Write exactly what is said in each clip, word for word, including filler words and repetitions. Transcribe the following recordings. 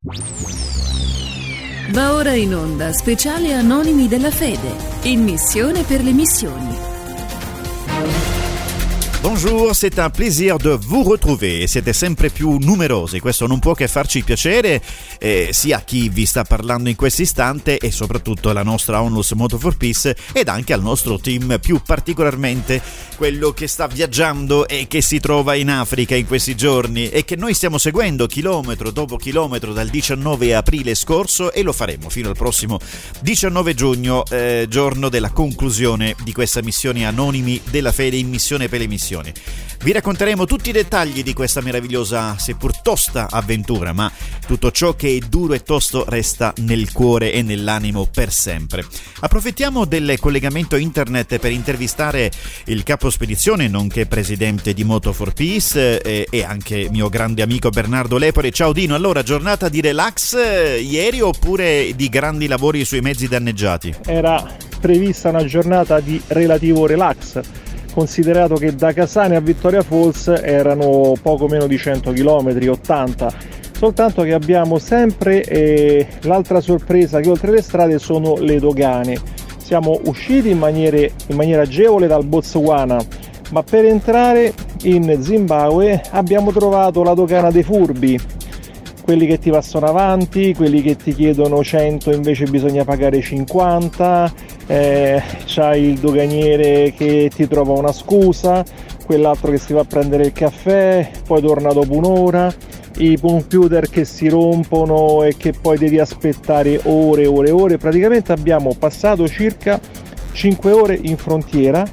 Va ora in onda speciale Anonimi della Fede, in missione per le missioni. Bonjour, c'est un plaisir de vous retrouver. Siete sempre più numerosi, questo non può che farci piacere, eh, sia a chi vi sta parlando in questo istante e soprattutto alla nostra Onlus Moto for Peace ed anche al nostro team, più particolarmente quello che sta viaggiando e che si trova in Africa in questi giorni e che noi stiamo seguendo chilometro dopo chilometro dal diciannove aprile scorso, e lo faremo fino al prossimo diciannove giugno, eh, giorno della conclusione di questa missione Anonimi della Fede in missione per le missioni. Vi racconteremo tutti i dettagli di questa meravigliosa, seppur tosta avventura, ma tutto ciò che è duro e tosto resta nel cuore e nell'animo per sempre. Approfittiamo del collegamento internet per intervistare il capo spedizione, nonché presidente di Moto for Peace, e, e anche mio grande amico Bernardo Lepore. Ciao Dino, allora giornata di relax eh, ieri oppure di grandi lavori sui mezzi danneggiati? Era prevista una giornata di relativo relax, considerato che da Casane a Vittoria Falls erano poco meno di cento chilometri, ottanta, soltanto che abbiamo sempre eh, l'altra sorpresa, che oltre le strade sono le dogane. Siamo usciti in, maniere, in maniera agevole dal Botswana, ma per entrare in Zimbabwe abbiamo trovato la dogana dei furbi, quelli che ti passano avanti, quelli che ti chiedono cento invece bisogna pagare cinquanta, eh, c'hai il doganiere che ti trova una scusa, quell'altro che si va a prendere il caffè, poi torna dopo un'ora, i computer che si rompono e che poi devi aspettare ore e ore e ore. Praticamente abbiamo passato circa cinque ore in frontiera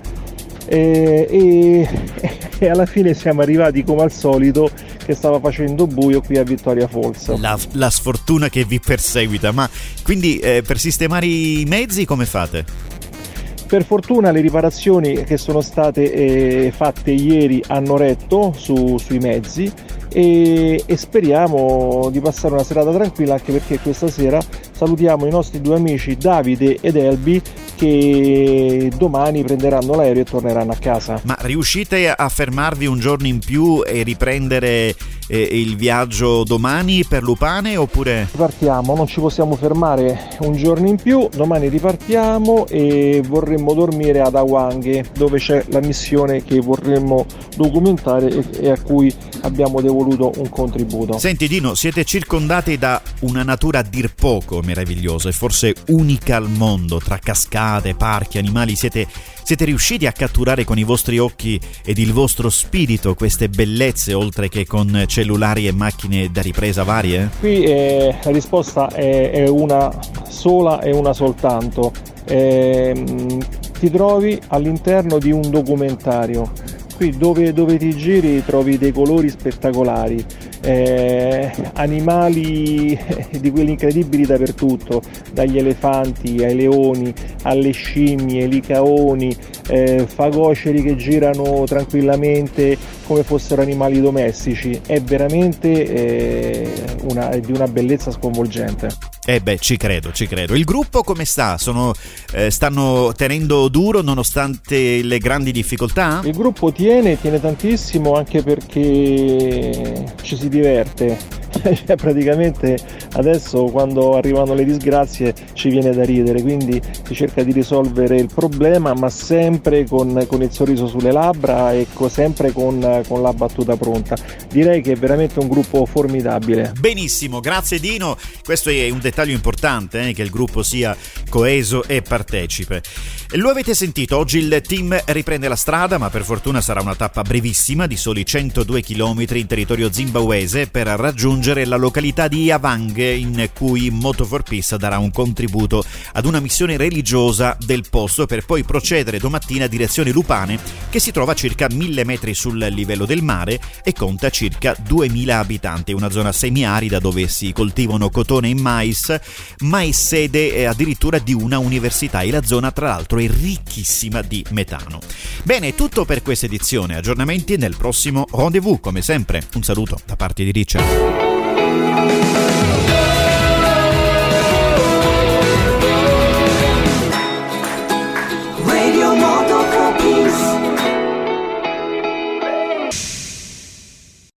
e, e, e alla fine siamo arrivati come al solito che stava facendo buio qui a Vittoria Falls. La, la sfortuna che vi perseguita, ma quindi eh, per sistemare i mezzi come fate? Per fortuna le riparazioni che sono state eh, fatte ieri hanno retto su, sui mezzi e, e speriamo di passare una serata tranquilla, anche perché questa sera salutiamo i nostri due amici Davide ed Elbi che domani prenderanno l'aereo e torneranno a casa. Ma riuscite a fermarvi un giorno in più e riprendere eh, il viaggio domani per Lupane oppure? Partiamo, non ci possiamo fermare un giorno in più, domani ripartiamo e vorremmo dormire ad Awanghe, dove c'è la missione che vorremmo documentare e, e a cui abbiamo devoluto un contributo. Senti Dino, siete circondati da una natura a dir poco meravigliosa e forse unica al mondo, tra cascate, parchi, animali. Siete, siete riusciti a catturare con i vostri occhi ed il vostro spirito queste bellezze, oltre che con cellulari e macchine da ripresa varie? Qui eh, la risposta è, è una sola e una soltanto. Eh, ti trovi all'interno di un documentario. Qui dove, dove ti giri trovi dei colori spettacolari, eh, animali di quelli incredibili dappertutto, dagli elefanti ai leoni, alle scimmie, ai licaoni, eh, fagoceri che girano tranquillamente come fossero animali domestici. È veramente eh, una, di una bellezza sconvolgente. Eh beh, ci credo, ci credo. Il gruppo come sta? Sono, eh, stanno tenendo duro nonostante le grandi difficoltà? Il gruppo tiene, tiene tantissimo, anche perché ci si diverte. Praticamente adesso quando arrivano le disgrazie ci viene da ridere, quindi si cerca di risolvere il problema, ma sempre con, con il sorriso sulle labbra e co- sempre con, con la battuta pronta. Direi che è veramente un gruppo formidabile. Benissimo, grazie Dino. Questo è un dettaglio importante, eh, che il gruppo sia coeso e partecipe. Lo avete sentito, oggi il team riprende la strada, ma per fortuna sarà una tappa brevissima di soli centodue chilometri in territorio zimbabwese per raggiungere la località di Awanghe, in cui Moto for Peace darà un contributo ad una missione religiosa del posto, per poi procedere domattina a direzione Lupane, che si trova a circa mille metri sul livello del mare e conta circa duemila abitanti. È una zona semiarida dove si coltivano cotone e mais, ma è sede addirittura di una università, e la zona tra l'altro è ricchissima di metano. Bene, tutto per questa edizione. Aggiornamenti nel prossimo rendezvous, come sempre. Un saluto da parte di Richard.